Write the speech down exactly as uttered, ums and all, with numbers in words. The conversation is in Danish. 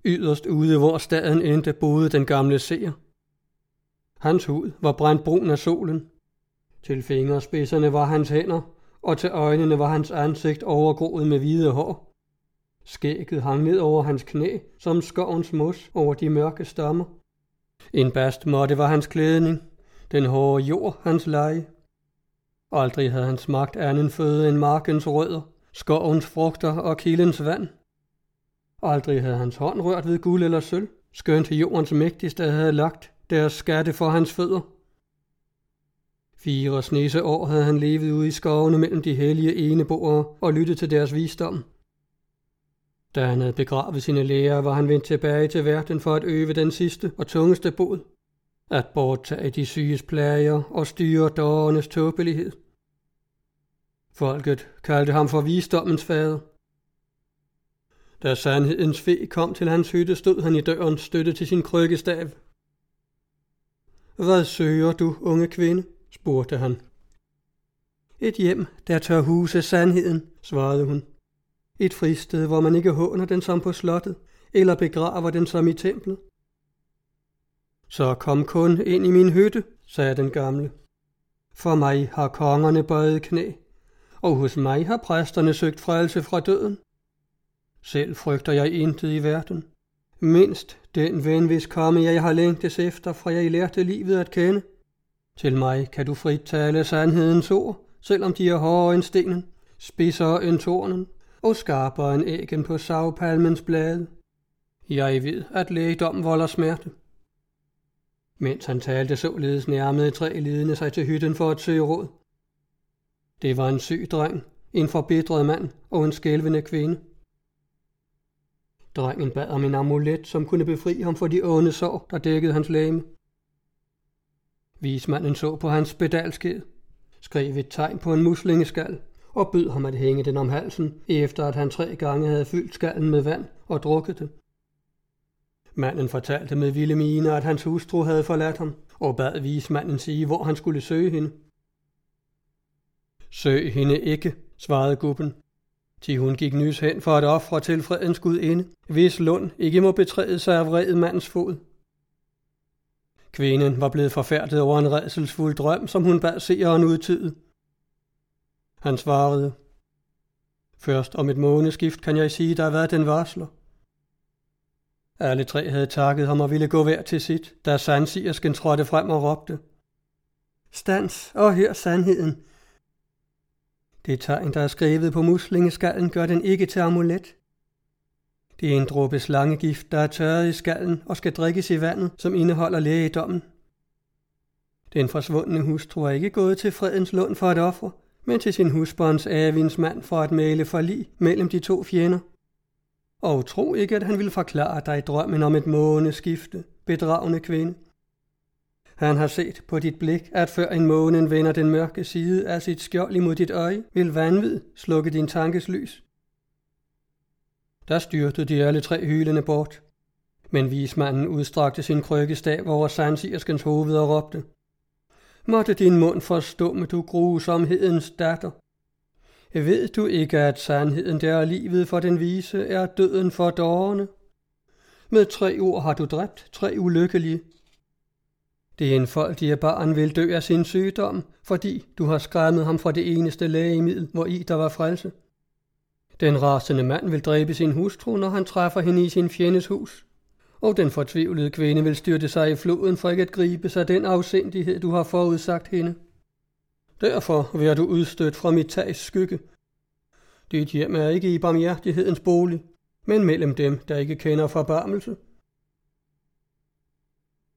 Yderst ude, hvor staden endte, boede den gamle seer. Hans hud var brændt brun af solen. Til fingerspidserne var hans hænder, og til øjnene var hans ansigt overgroet med hvide hår. Skægget hang ned over hans knæ, som skovens mos over de mørke stammer. En bastmåtte var hans klædning, den hårde jord hans leje. Aldrig havde han smagt anden føde end markens rødder, skovens frugter og kildens vand. Aldrig havde hans hånd rørt ved guld eller sølv, skønt jordens mægtigste havde lagt deres skatte for hans fødder. Fire snese år havde han levet ude i skovene mellem de hellige eneboere og lyttet til deres visdom. Da han havde begravet sine lærer, var han vendt tilbage til verden for at øve den sidste og tungeste bod, at borttage de syges plager og styre dårernes tåbelighed. Folket kaldte ham for visdommens fader. Da sandhedens fe kom til hans hytte, stod han i døren støttet til sin krykkestav. Hvad søger du, unge kvinde? Spurgte han. Et hjem, der tør huse sandheden, svarede hun. Et fristed, hvor man ikke håner den som på slottet, eller begraver den som i templet. Så kom kun ind i min hytte, sagde den gamle. For mig har kongerne bøjet knæ, og hos mig har præsterne søgt frelse fra døden. Selv frygter jeg intet i verden. Mindst den ven, hvis komme jeg har længtes efter, fra jeg lærte livet at kende. Til mig kan du frit tale sandhedens ord, selvom de er hårdere end stenen, spidsere end tornen og skarpere end æggen på savpalmens blade. Jeg ved, at lægedom volder smerte. Mens han talte således, nærmede tre lidende sig til hytten for at søge råd. Det var en syg dreng, en forbitret mand og en skælvende kvinde. Drengen bad om en amulet, som kunne befri ham for de onde sår, der dækkede hans legeme. Vismanden så på hans spedalskhed, skrev et tegn på en muslingeskal og bød ham at hænge den om halsen, efter at han tre gange havde fyldt skallen med vand og drukket det. Manden fortalte med vilde miner, at hans hustru havde forladt ham, og bad vismanden sige, hvor han skulle søge hende. Søg hende ikke, svarede gubben, til hun gik nys hen for at ofre til fredens gudinde, hvis lund ikke må betræde sig af vred mandens fod. Kvinden var blevet forfærdet over en rædselsfuld drøm, som hun bad seeren udtyde. Han svarede, først om et måneskift kan jeg sige, der hvad den varsler. Alle tre havde takket ham og ville gå hver til sit, da sandsiersken trådte frem og råbte. Stands og hør sandheden. Det tegn, der er skrevet på muslingeskallen, gør den ikke til amulet. Det er en dråbe slangegift, der er tørret i skallen og skal drikkes i vandet, som indeholder lægedommen. Den forsvundne hustru er ikke gået til fredens lund for at ofre, men til sin husbånds avinsmand for at male forlig mellem de to fjender. Og tro ikke, at han vil forklare dig drømmen om et måneskifte, bedragende kvinde. Han har set på dit blik, at før en månen vender den mørke side af sit skjold imod dit øje, vil vanvid slukke din tankes lys. Der styrtede de alle tre hylende bort, men vismanden udstrakte sin krykkestav over sandsierskens hoved og råbte. Måtte din mund forstumme, du grusomhedens datter. Ved du ikke, at sandheden der er livet for den vise, er døden for dårerne? Med tre ord har du dræbt tre ulykkelige. Det enfoldige barn vil dø af sin sygdom, fordi du har skræmmet ham fra det eneste lægemiddel, hvor i der var frelse. Den rasende mand vil dræbe sin hustru, når han træffer hende i sin fjendes hus. Og den fortvivlede kvinde vil styrte sig i floden for ikke at gribe sig den afsindighed, du har forudsagt hende. Derfor vil du udstødt fra mit tags skygge. Dit hjem er ikke i barmhjertighedens bolig, men mellem dem, der ikke kender forbarmelse.